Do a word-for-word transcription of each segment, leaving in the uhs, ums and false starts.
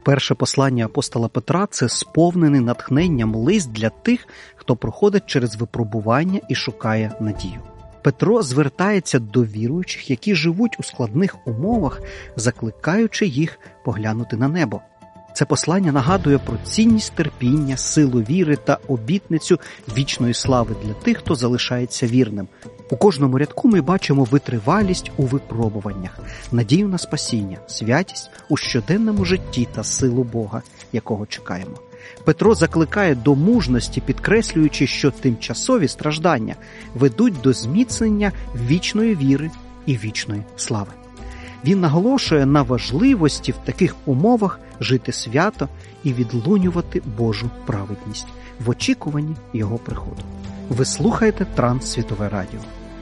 Перше послання апостола Петра – це сповнений натхненням лист для тих, хто проходить через випробування і шукає надію. Петро звертається до віруючих, які живуть у складних умовах, закликаючи їх поглянути на небо. Це послання нагадує про цінність терпіння, силу віри та обітницю вічної слави для тих, хто залишається вірним. У кожному рядку ми бачимо витривалість у випробуваннях, надію на спасіння, святість у щоденному житті та силу Бога, якого чекаємо. Петро закликає до мужності, підкреслюючи, що тимчасові страждання ведуть до зміцнення вічної віри і вічної слави. Він наголошує на важливості в таких умовах жити свято і відлунювати Божу праведність в очікуванні Його приходу. Ви слухаєте Транссвітове радіо.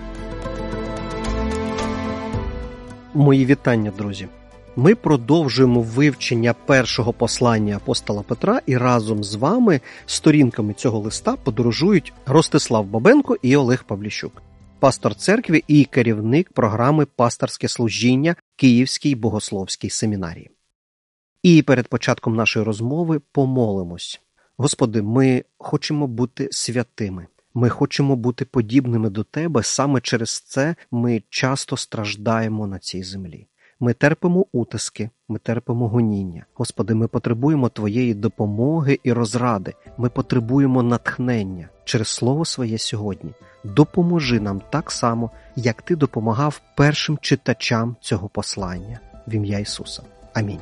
Мої вітання, друзі! Ми продовжуємо вивчення першого послання апостола Петра, і разом з вами сторінками цього листа подорожують Ростислав Бабенко і Олег Павліщук, пастор церкви і керівник програми «Пасторське служіння» Київській богословській семінарії. І перед початком нашої розмови помолимось. Господи, ми хочемо бути святими. Ми хочемо бути подібними до Тебе, саме через це ми часто страждаємо на цій землі. Ми терпимо утиски, ми терпимо гоніння. Господи, ми потребуємо Твоєї допомоги і розради. Ми потребуємо натхнення через Слово Своє сьогодні. Допоможи нам так само, як Ти допомагав першим читачам цього послання. В ім'я Ісуса. Амінь.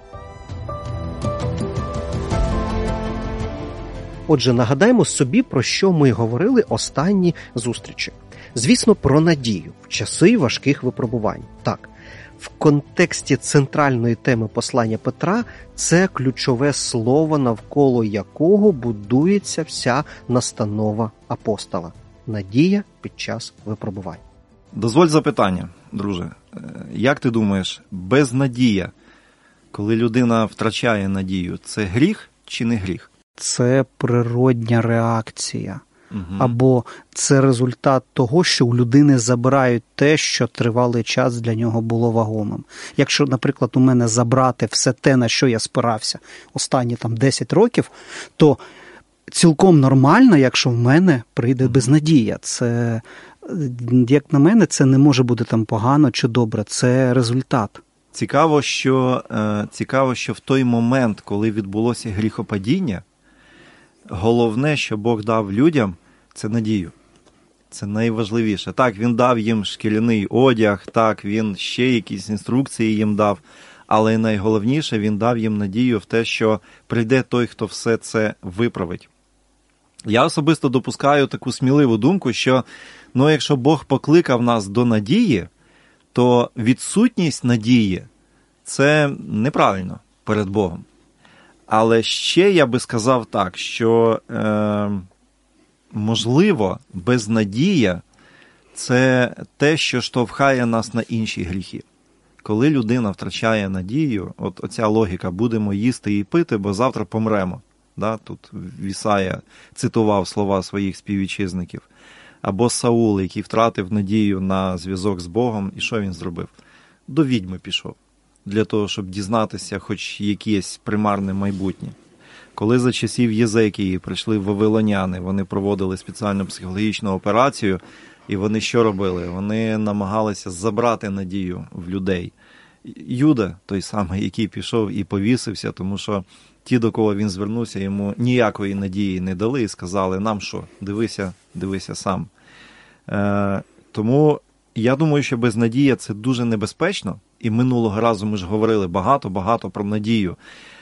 Отже, нагадаємо собі, про що ми говорили останні зустрічі. Звісно, про надію в часи важких випробувань. Так, в контексті центральної теми послання Петра це ключове слово, навколо якого будується вся настанова апостола. Надія під час випробувань. Дозволь запитання, друже. Як ти думаєш, безнадія, коли людина втрачає надію, це гріх чи не гріх? Це природня реакція. Угу. Або це результат того, що у людини забирають те, що тривалий час для нього було вагомим. Якщо, наприклад, у мене забрати все те, на що я спирався останні там десять років, то цілком нормально, якщо в мене прийде безнадія. Це, як на мене, це не може бути там погано чи добре, це результат. Цікаво, що, е, цікаво, що в той момент, коли відбулося гріхопадіння, головне, що Бог дав людям, це надію. Це найважливіше. Так, Він дав їм шкіряний одяг, так, Він ще якісь інструкції їм дав, але найголовніше, Він дав їм надію в те, що прийде той, хто все це виправить. Я особисто допускаю таку сміливу думку, що, ну, якщо Бог покликав нас до надії, то відсутність надії – це неправильно перед Богом. Але ще я би сказав так, що, е, можливо, безнадія – це те, що штовхає нас на інші гріхи. Коли людина втрачає надію, от оця логіка, будемо їсти і пити, бо завтра помремо. Да? Тут Ісая цитував слова своїх співвітчизників. Або Саул, який втратив надію на зв'язок з Богом, і що він зробив? До відьми пішов, для того, щоб дізнатися хоч якесь примарне майбутнє. Коли за часів Єзекії прийшли вавилоняни, вони проводили спеціальну психологічну операцію, і вони що робили? Вони намагалися забрати надію в людей. Юда, той самий, який пішов і повісився, тому що ті, до кого він звернувся, йому ніякої надії не дали і сказали, нам що, дивися, дивися сам. Е, тому я думаю, що безнадія – це дуже небезпечно. І минулого разу ми ж говорили багато-багато про надію.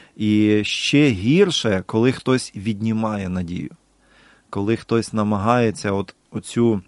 І ще гірше, коли хтось віднімає надію. Коли хтось намагається от оцю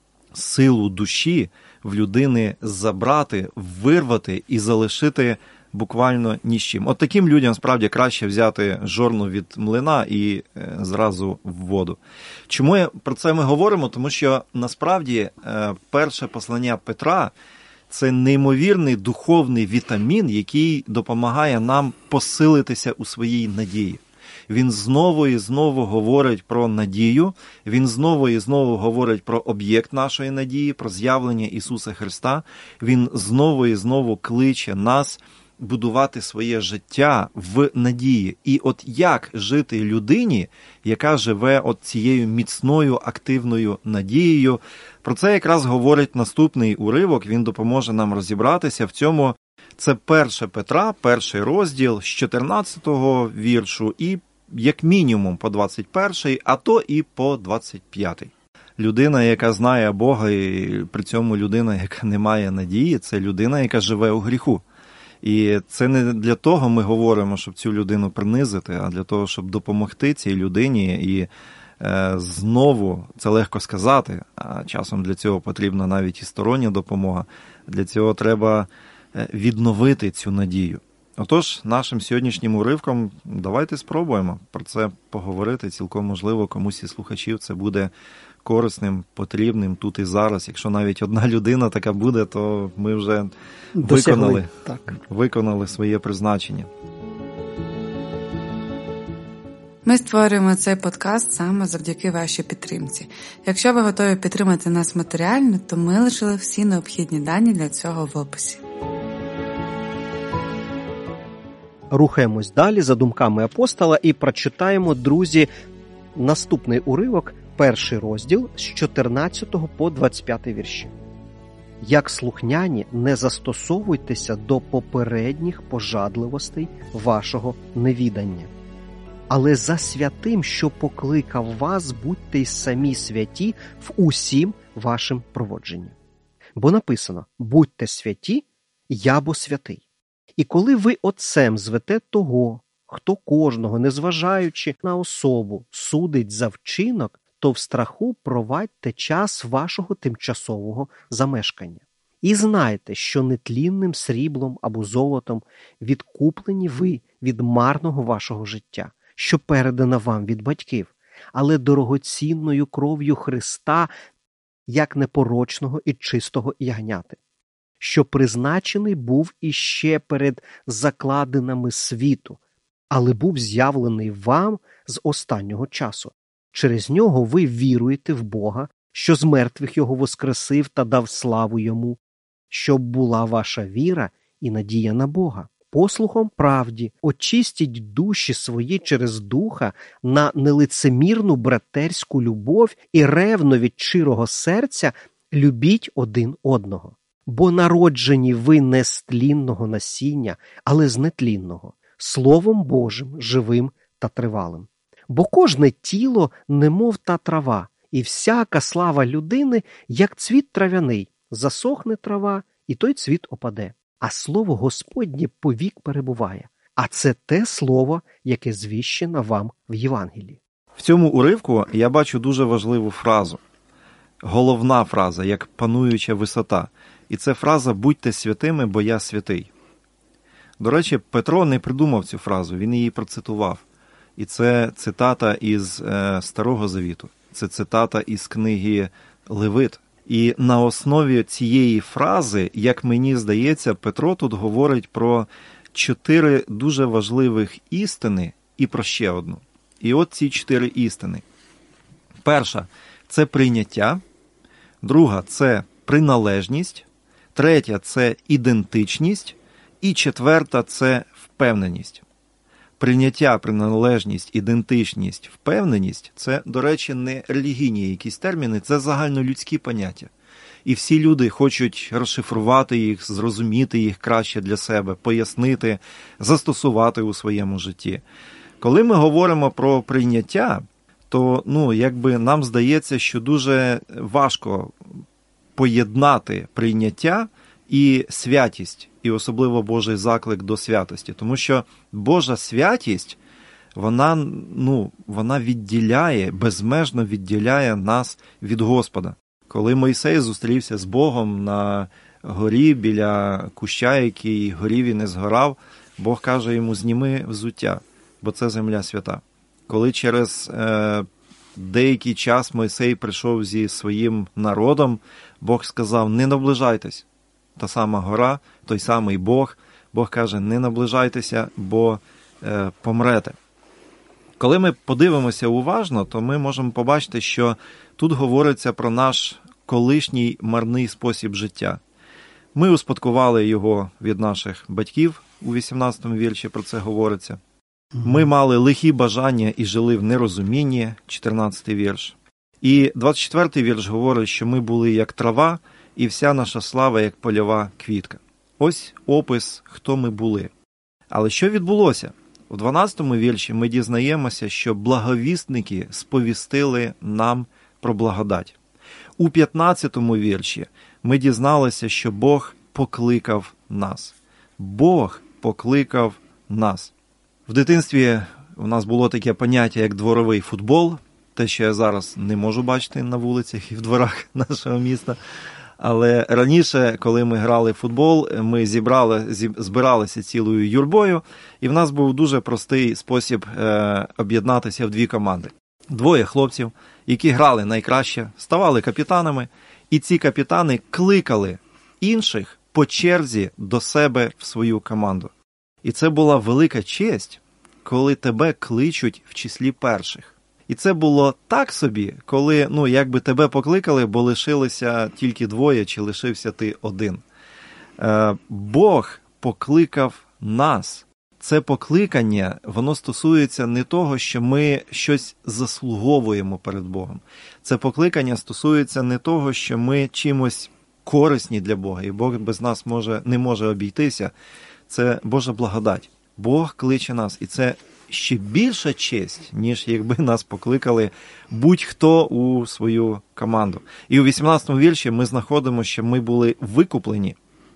силу душі в людини забрати, вирвати і залишити буквально ні з чим. От таким людям, справді, краще взяти жорну від млина і е, зразу в воду. Чому я, про це ми говоримо? Тому що, насправді, е, перше послання Петра – це неймовірний духовний вітамін, який допомагає нам посилитися у своїй надії. Він знову і знову говорить про надію, він знову і знову говорить про об'єкт нашої надії, про з'явлення Ісуса Христа. Він знову і знову кличе нас будувати своє життя в надії. І от як жити людині, яка живе от цією міцною, активною надією. Про це якраз говорить наступний уривок, він допоможе нам розібратися в цьому. Це перше Петра, перший розділ з чотирнадцятого віршу і як мінімум по двадцять перший, а то і по двадцять п'ятий. Людина, яка знає Бога, і при цьому людина, яка не має надії, це людина, яка живе у гріху. І це не для того ми говоримо, щоб цю людину принизити, а для того, щоб допомогти цій людині. І е, знову, це легко сказати, а часом для цього потрібна навіть і стороння допомога. Для цього треба відновити цю надію. Отож, нашим сьогоднішнім уривком давайте спробуємо про це поговорити. Цілком можливо, комусь із слухачів це буде корисним, потрібним тут і зараз. Якщо навіть одна людина така буде, то ми вже виконали, так. виконали своє призначення. Ми створюємо цей подкаст саме завдяки вашій підтримці. Якщо ви готові підтримати нас матеріально, то ми лишили всі необхідні дані для цього в описі. Рухаємось далі за думками апостола і прочитаємо, друзі, наступний уривок, перший розділ з чотирнадцятого по двадцять п'ятий вірші. «Як слухняні, не застосовуйтеся до попередніх пожадливостей вашого невідання. Але за святим, що покликав вас, будьте й самі святі в усім вашим проводженні. Бо написано: будьте святі, я бо святий. І коли ви отцем звете того, хто кожного, незважаючи на особу, судить за вчинок, то в страху провадьте час вашого тимчасового замешкання. І знайте, що нетлінним сріблом або золотом відкуплені ви від марного вашого життя, що передано вам від батьків, але дорогоцінною кров'ю Христа, як непорочного і чистого ягняти, що призначений був іще перед закладинами світу, але був з'явлений вам з останнього часу. Через нього ви віруєте в Бога, що з мертвих його воскресив та дав славу йому, щоб була ваша віра і надія на Бога. Послухом правді очистіть душі свої через Духа на нелицемірну братерську любов і ревно від щирого серця любіть один одного. Бо народжені ви не з тлінного насіння, але з нетлінного, Словом Божим, живим та тривалим. Бо кожне тіло немов та трава, і всяка слава людини, як цвіт трав'яний, засохне трава, і той цвіт опаде. А слово Господнє повік перебуває. А це те слово, яке звіщено вам в Євангелії». В цьому уривку я бачу дуже важливу фразу. Головна фраза, як пануюча висота. І це фраза «Будьте святими, бо я святий». До речі, Петро не придумав цю фразу, він її процитував. І це цитата із е, Старого Завіту. Це цитата із книги Левит. І на основі цієї фрази, як мені здається, Петро тут говорить про чотири дуже важливих істини і про ще одну. І от ці чотири істини. Перша – це прийняття. Друга – це приналежність. Третя – це ідентичність. І четверта – це впевненість. Прийняття, приналежність, ідентичність, впевненість – це, до речі, не релігійні якісь терміни, це загальнолюдські поняття. І всі люди хочуть розшифрувати їх, зрозуміти їх краще для себе, пояснити, застосувати у своєму житті. Коли ми говоримо про прийняття, то, ну, якби нам здається, що дуже важко поєднати прийняття і святість, і особливо Божий заклик до святості. Тому що Божа святість, вона, ну, вона відділяє, безмежно відділяє нас від Господа. Коли Мойсей зустрівся з Богом на горі біля куща, який горів і не згорав, Бог каже йому: зніми взуття, бо це земля свята. Коли через е, деякий час Мойсей прийшов зі своїм народом, Бог сказав: не наближайтесь. Та сама гора, той самий Бог. Бог каже: не наближайтеся, бо е, помрете. Коли ми подивимося уважно, то ми можемо побачити, що тут говориться про наш колишній марний спосіб життя. Ми успадкували його від наших батьків, у вісімнадцятому вірші про це говориться. Ми мали лихі бажання і жили в нерозумінні, чотирнадцятий вірш. І двадцять четвертий вірш говорить, що ми були як трава, і вся наша слава як польова квітка. Ось опис, хто ми були. Але що відбулося? У дванадцятому вірші ми дізнаємося, що благовісники сповістили нам про благодать. У п'ятнадцятому вірші ми дізналися, що Бог покликав нас. Бог покликав нас. В дитинстві у нас було таке поняття, як дворовий футбол, те, що я зараз не можу бачити на вулицях і в дворах нашого міста. Але раніше, коли ми грали в футбол, ми зібрали, збиралися цілою юрбою, і в нас був дуже простий спосіб е, об'єднатися в дві команди. Двоє хлопців, які грали найкраще, ставали капітанами, і ці капітани кликали інших по черзі до себе в свою команду. І це була велика честь, коли тебе кличуть в числі перших. І це було так собі, коли, ну, якби тебе покликали, бо лишилися тільки двоє, чи лишився ти один. Е, Бог покликав нас. Це покликання, воно стосується не того, що ми щось заслуговуємо перед Богом. Це покликання стосується не того, що ми чимось корисні для Бога, і Бог без нас може, не може обійтися. Це Божа благодать. Бог кличе нас, і це ще більша честь, ніж якби нас покликали будь-хто у свою команду. І у вісімнадцятому вірші ми знаходимо, що ми були викуплені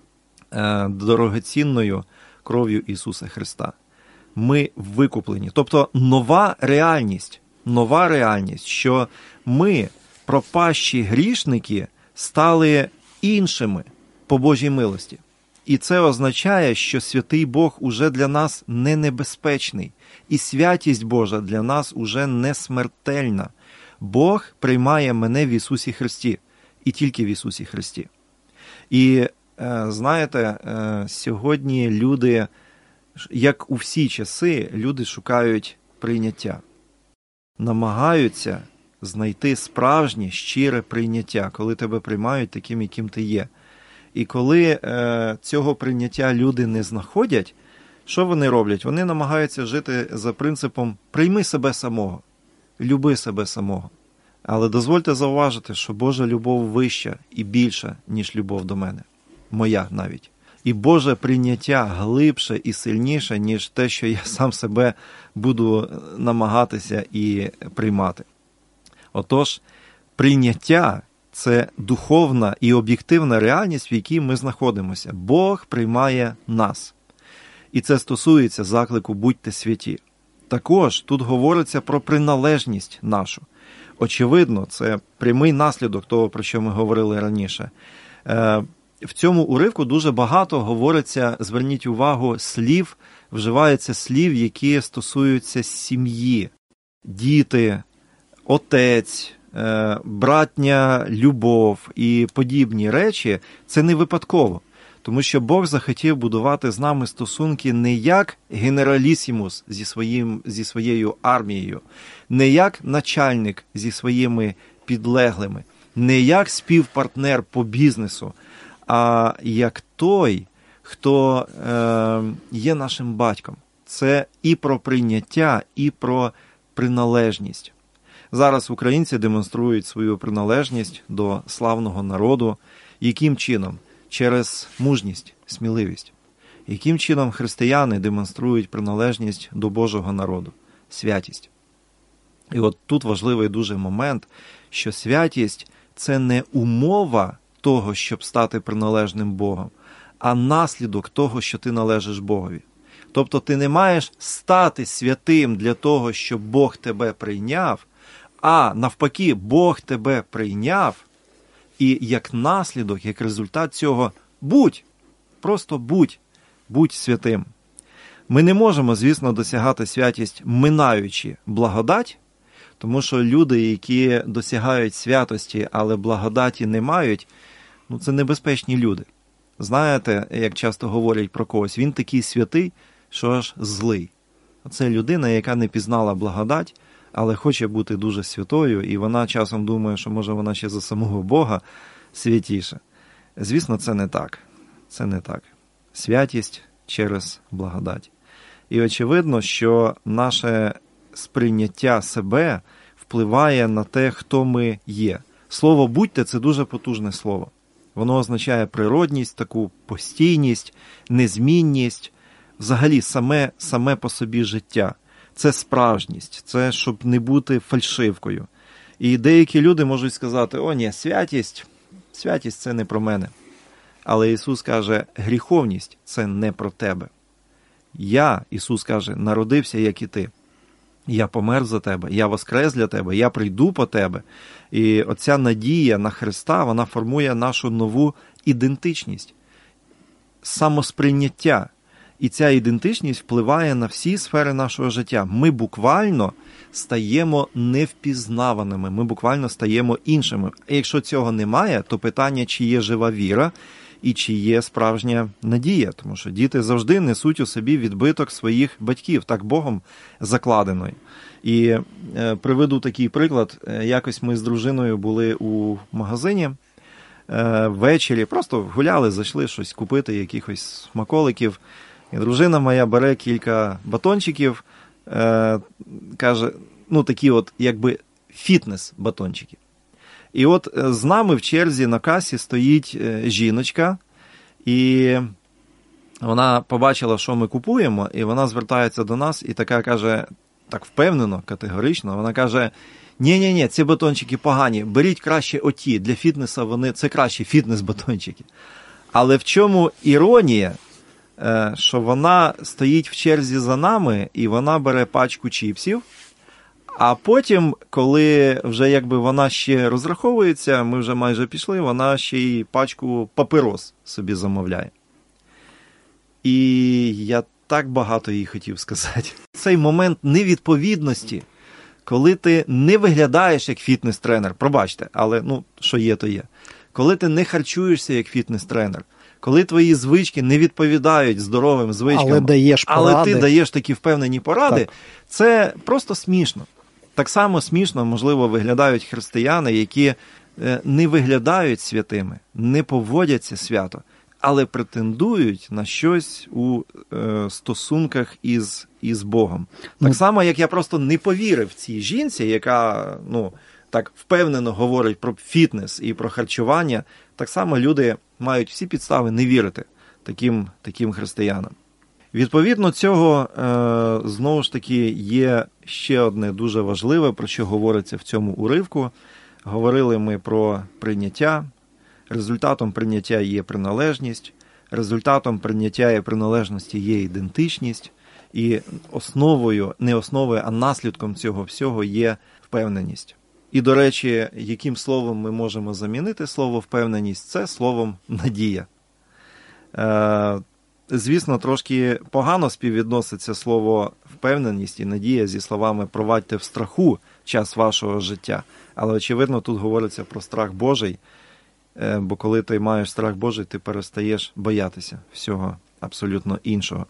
е, дорогоцінною кров'ю Ісуса Христа. Ми викуплені. Тобто нова реальність, нова реальність, що ми, пропащі грішники, стали іншими по Божій милості. І це означає, що святий Бог уже для нас не небезпечний. І святість Божа для нас уже не смертельна. Бог приймає мене в Ісусі Христі. І тільки в Ісусі Христі. І, знаєте, сьогодні люди, як у всі часи, люди шукають прийняття. Намагаються знайти справжнє, щире прийняття, коли тебе приймають таким, яким ти є. І коли е, цього прийняття люди не знаходять, що вони роблять? Вони намагаються жити за принципом «прийми себе самого, люби себе самого». Але дозвольте зауважити, що Божа любов вища і більша, ніж любов до мене. Моя навіть. І Боже прийняття глибше і сильніше, ніж те, що я сам себе буду намагатися і приймати. Отож, прийняття – це духовна і об'єктивна реальність, в якій ми знаходимося. Бог приймає нас. І це стосується заклику «Будьте святі». Також тут говориться про приналежність нашу. Очевидно, це прямий наслідок того, про що ми говорили раніше. В цьому уривку дуже багато говориться, зверніть увагу, слів, вживаються слів, які стосуються сім'ї, діти, отець, братня любов і подібні речі. Це не випадково. Тому що Бог захотів будувати з нами стосунки не як генералісімус зі, своїм, зі своєю армією, не як начальник зі своїми підлеглими, не як співпартнер по бізнесу, а як той, хто е, є нашим батьком. Це і про прийняття, і про приналежність. Зараз українці демонструють свою приналежність до славного народу. Яким чином? Через мужність, сміливість. Яким чином християни демонструють приналежність до Божого народу? Святість. І от тут важливий дуже момент, що святість – це не умова того, щоб стати приналежним Богом, а наслідок того, що ти належиш Богові. Тобто ти не маєш стати святим для того, щоб Бог тебе прийняв, а навпаки, Бог тебе прийняв, і як наслідок, як результат цього, будь, просто будь, будь святим. Ми не можемо, звісно, досягати святість, минаючи благодать, тому що люди, які досягають святості, але благодаті не мають, ну це небезпечні люди. Знаєте, як часто говорять про когось, він такий святий, що аж злий. Це людина, яка не пізнала благодать, але хоче бути дуже святою, і вона часом думає, що може вона ще за самого Бога святіша. Звісно, це не так. Це не так. Святість через благодать. І очевидно, що наше сприйняття себе впливає на те, хто ми є. Слово «будьте» – це дуже потужне слово. Воно означає природність, таку постійність, незмінність, взагалі саме, саме по собі життя. Це справжність, це щоб не бути фальшивкою. І деякі люди можуть сказати: о ні, святість, святість – це не про мене. Але Ісус каже, гріховність – це не про тебе. Я, Ісус каже, народився, як і ти. Я помер за тебе, я воскрес для тебе, я прийду по тебе. І оця надія на Христа, вона формує нашу нову ідентичність, самосприйняття. І ця ідентичність впливає на всі сфери нашого життя. Ми буквально стаємо невпізнаваними, ми буквально стаємо іншими. А якщо цього немає, то питання, чи є жива віра і чи є справжня надія. Тому що діти завжди несуть у собі відбиток своїх батьків, так Богом закладеної. І е, приведу такий приклад. Якось ми з дружиною були у магазині е, ввечері, просто гуляли, зайшли щось купити, якихось смаколиків. І дружина моя бере кілька батончиків, е, каже, ну такі от якби фітнес-батончики. І от з нами в черзі на касі стоїть жіночка, і вона побачила, що ми купуємо, і вона звертається до нас і така каже, так впевнено, категорично, вона каже, ні-ні-ні, ці батончики погані, беріть краще оті, для фітнесу вони, це кращі фітнес-батончики. Але в чому іронія, що вона стоїть в черзі за нами, і вона бере пачку чіпсів, а потім, коли вже якби вона ще розраховується, ми вже майже пішли, вона ще й пачку папирос собі замовляє. І я так багато їй хотів сказати. Цей момент невідповідності, коли ти не виглядаєш як фітнес-тренер, пробачте, але ну, що є, то є. Коли ти не харчуєшся як фітнес-тренер, коли твої звички не відповідають здоровим звичкам, але, даєш поради. але ти даєш такі впевнені поради, так. Це просто смішно. Так само смішно, можливо, виглядають християни, які не виглядають святими, не поводяться свято, але претендують на щось у е, стосунках із, із Богом. Так ну, само, як я просто не повірив цій жінці, яка ну, так впевнено говорить про фітнес і про харчування, так само люди мають всі підстави не вірити таким, таким християнам. Відповідно цього, е, знову ж таки, є ще одне дуже важливе, про що говориться в цьому уривку. Говорили ми про прийняття. Результатом прийняття є приналежність. Результатом прийняття і приналежності є ідентичність. І основою, не основою, а наслідком цього всього є впевненість. І, до речі, яким словом ми можемо замінити слово впевненість? Це словом надія. Е, Звісно, трошки погано співвідноситься слово «впевненість» і «надія» зі словами «провадьте в страху час вашого життя». Але, очевидно, тут говориться про страх Божий, бо коли ти маєш страх Божий, ти перестаєш боятися всього абсолютно іншого.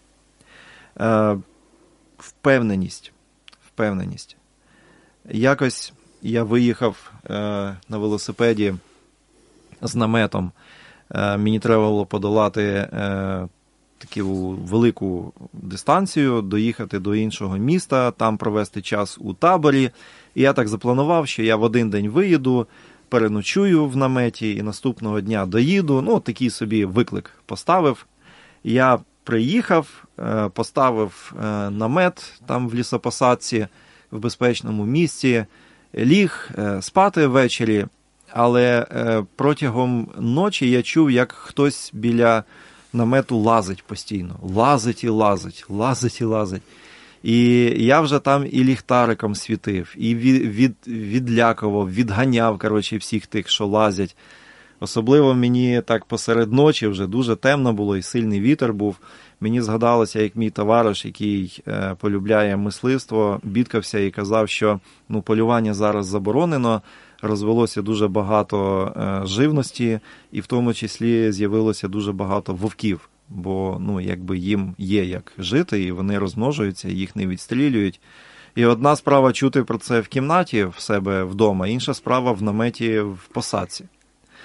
Впевненість. Впевненість. Якось я виїхав на велосипеді з наметом. Мені треба було подолати таку велику дистанцію, доїхати до іншого міста, там провести час у таборі. І я так запланував, що я в один день виїду, переночую в наметі і наступного дня доїду. Ну, такий собі виклик поставив. Я приїхав, поставив намет там в лісопосадці, в безпечному місці, ліг спати ввечері, але протягом ночі я чув, як хтось біля намету лазить постійно. Лазить і лазить, лазить і лазить. І я вже там і ліхтариком світив, і від, від, відлякував, відганяв, коротше, всіх тих, що лазять. Особливо мені так посеред ночі, вже дуже темно було і сильний вітер був. Мені згадалося, як мій товариш, який е, полюбляє мисливство, бідкався і казав, що ну, полювання зараз заборонено, розвелося дуже багато е, живності, і в тому числі з'явилося дуже багато вовків. Бо ну, якби їм є як жити, і вони розмножуються, їх не відстрілюють. І одна справа чути про це в кімнаті в себе вдома, інша справа в наметі в посадці.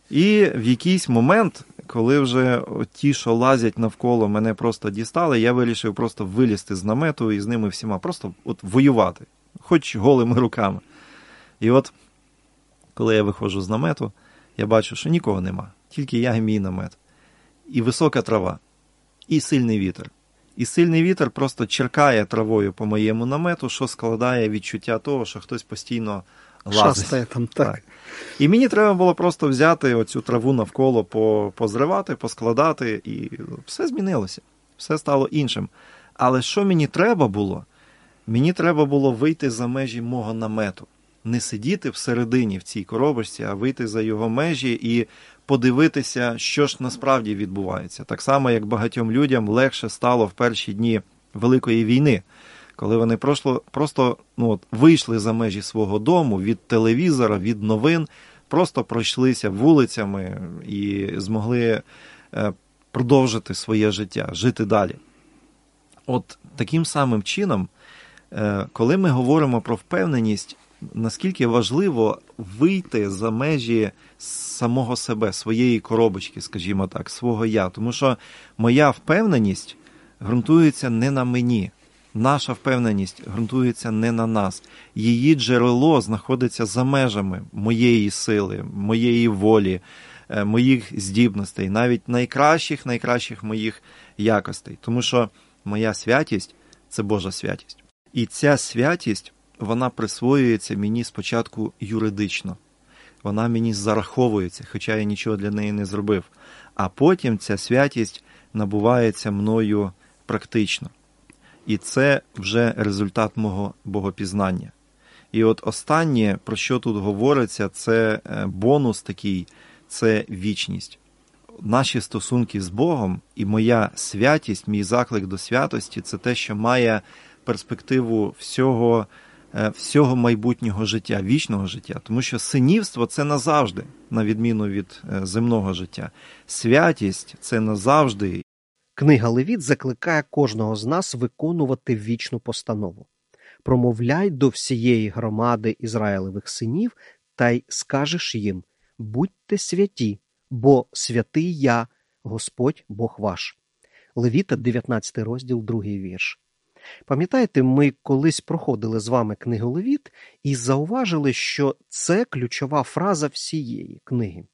І в якийсь момент, коли вже ті, що лазять навколо, мене просто дістали, я вирішив просто вилізти з намету і з ними всіма просто от воювати, хоч голими руками. І от, коли я виходжу з намету, я бачу, що нікого нема, тільки я і мій намет. І висока трава, і сильний вітер. І сильний вітер просто черкає травою по моєму намету, що складає відчуття того, що хтось постійно лазить. Шастає там, так. так. І мені треба було просто взяти оцю траву навколо, позривати, поскладати, і все змінилося. Все стало іншим. Але що мені треба було? Мені треба було вийти за межі мого намету. Не сидіти всередині в цій коробочці, а вийти за його межі і подивитися, що ж насправді відбувається. Так само, як багатьом людям легше стало в перші дні Великої війни, коли вони просто, просто ну, от, вийшли за межі свого дому, від телевізора, від новин, просто пройшлися вулицями і змогли е, продовжити своє життя, жити далі. От таким самим чином, е, коли ми говоримо про впевненість, наскільки важливо вийти за межі самого себе, своєї коробочки, скажімо так, свого «я». Тому що моя впевненість ґрунтується не на мені. Наша впевненість ґрунтується не на нас. Її джерело знаходиться за межами моєї сили, моєї волі, моїх здібностей, навіть найкращих, найкращих моїх якостей. Тому що моя святість – це Божа святість. І ця святість, вона присвоюється мені спочатку юридично. Вона мені зараховується, хоча я нічого для неї не зробив. А потім ця святість набувається мною практично. І це вже результат мого богопізнання. І от останнє, про що тут говориться, це бонус такий, це вічність. Наші стосунки з Богом і моя святість, мій заклик до святості – це те, що має перспективу всього, всього майбутнього життя, вічного життя. Тому що синівство – це назавжди, на відміну від земного життя. Святість – це назавжди. Книга Левіт закликає кожного з нас виконувати вічну постанову. «Промовляй до всієї громади Ізраїлевих синів, та й скажеш їм: будьте святі, бо святий я, Господь Бог ваш». Левіта, дев'ятнадцятий розділ, другий вірш. Пам'ятаєте, ми колись проходили з вами книгу Левіт і зауважили, що це ключова фраза всієї книги.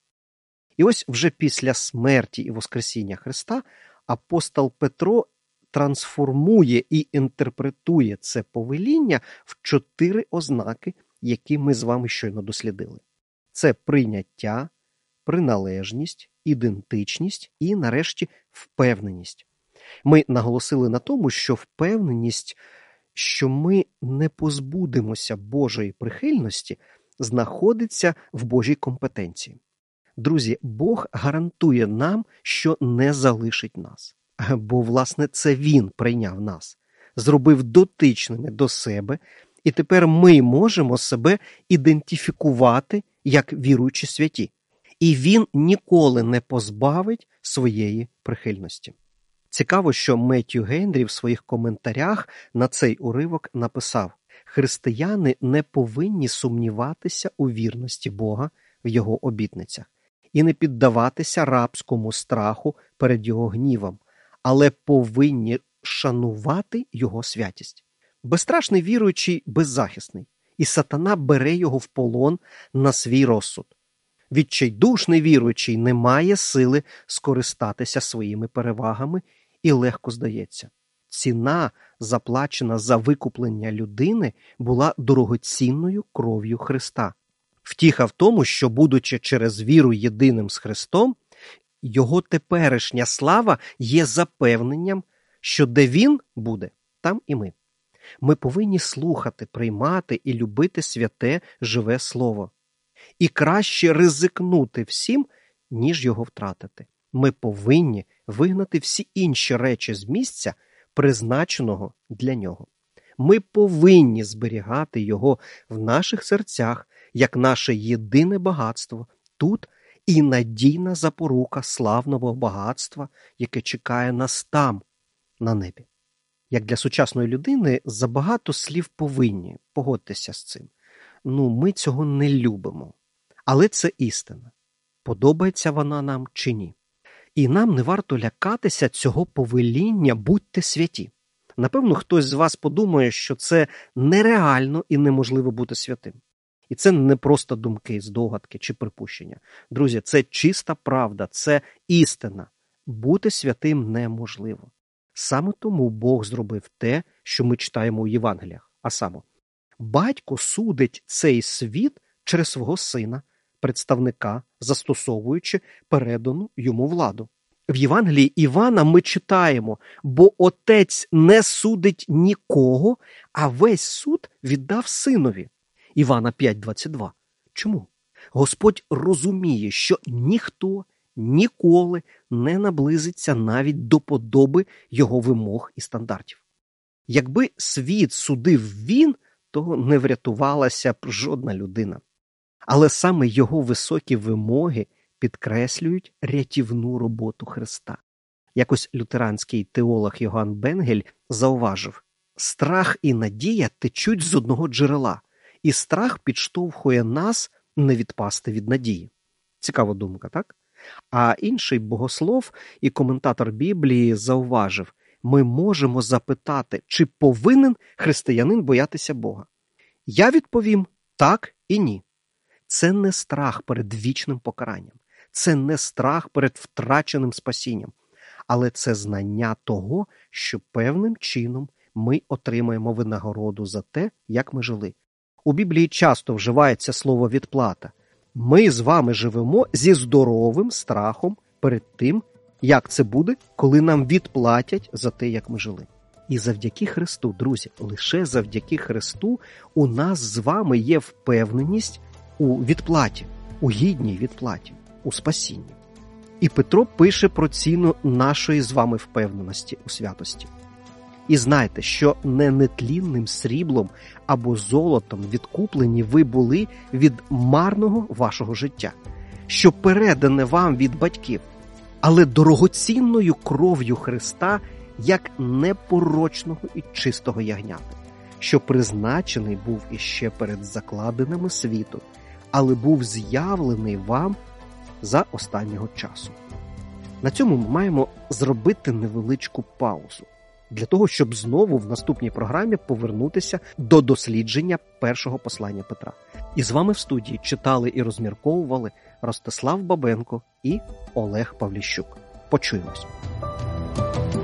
І ось вже після смерті і воскресіння Христа апостол Петро трансформує і інтерпретує це повеління в чотири ознаки, які ми з вами щойно дослідили. Це прийняття, приналежність, ідентичність і, нарешті, впевненість. Ми наголосили на тому, що впевненість, що ми не позбудемося Божої прихильності, знаходиться в Божій компетенції. Друзі, Бог гарантує нам, що не залишить нас. Бо, власне, це Він прийняв нас, зробив дотичними до себе, і тепер ми можемо себе ідентифікувати як віруючі святі. І Він ніколи не позбавить своєї прихильності. Цікаво, що Меттью Генрі в своїх коментарях на цей уривок написав: «Християни не повинні сумніватися у вірності Бога в Його обітницях і не піддаватися рабському страху перед Його гнівом, але повинні шанувати Його святість. Безстрашний віруючий беззахисний, і сатана бере його в полон на свій розсуд. Відчайдушний віруючий не має сили скористатися своїми перевагами і легко здається. Ціна, заплачена за викуплення людини, була дорогоцінною кров'ю Христа. Втіха в тому, що, будучи через віру єдиним з Христом, Його теперішня слава є запевненням, що де Він буде, там і ми. Ми повинні слухати, приймати і любити святе, живе Слово. І краще ризикнути всім, ніж його втратити. Ми повинні вигнати всі інші речі з місця, призначеного для нього. Ми повинні зберігати його в наших серцях, як наше єдине багатство тут і надійна запорука славного багатства, яке чекає нас там, на небі. Як для сучасної людини, забагато слів повинні, погодьтеся з цим. Ну, ми цього не любимо. Але це істина. подобається вона нам чи ні. І нам не варто лякатися цього повеління «будьте святі». Напевно, хтось з вас подумає, що це нереально і неможливо бути святим. І це не просто думки, здогадки чи припущення. Друзі, це чиста правда, це істина. Бути святим неможливо. Саме тому Бог зробив те, що ми читаємо у Євангеліях. А саме, батько судить цей світ через свого сина, представника, застосовуючи передану йому владу. В Євангелії Івана ми читаємо, бо отець не судить нікого, а весь суд віддав синові. Івана п'ять двадцять два. Чому? Господь розуміє, що ніхто ніколи не наблизиться навіть до подоби його вимог і стандартів. Якби світ судив він, то не врятувалася б жодна людина. Але саме його високі вимоги підкреслюють рятівну роботу Христа. Якось лютеранський теолог Йоганн Бенгель зауважив: страх і надія течуть з одного джерела, і страх підштовхує нас не відпасти від надії. Цікава думка, так? А інший богослов і коментатор Біблії зауважив: ми можемо запитати, чи повинен християнин боятися Бога. Я відповім так і ні. Це не страх перед вічним покаранням, це не страх перед втраченим спасінням, але це знання того, що певним чином ми отримаємо винагороду за те, як ми жили. У Біблії часто вживається слово «відплата». Ми з вами живемо зі здоровим страхом перед тим, як це буде, коли нам відплатять за те, як ми жили. І завдяки Христу, друзі, лише завдяки Христу у нас з вами є впевненість у відплаті, у гідній відплаті, у спасінні. І Петро пише про ціну нашої з вами впевненості у святості. І знайте, що не нетлінним сріблом або золотом відкуплені ви були від марного вашого життя, що передане вам від батьків, але дорогоцінною кров'ю Христа, як непорочного і чистого ягняти, що призначений був іще перед закладинами світу, але був з'явлений вам за останнього часу. На цьому ми маємо зробити невеличку паузу, для того, щоб знову в наступній програмі повернутися до дослідження першого послання Петра. І з вами в студії читали і розмірковували Ростислав Бабенко і Олег Павліщук. Почуємось.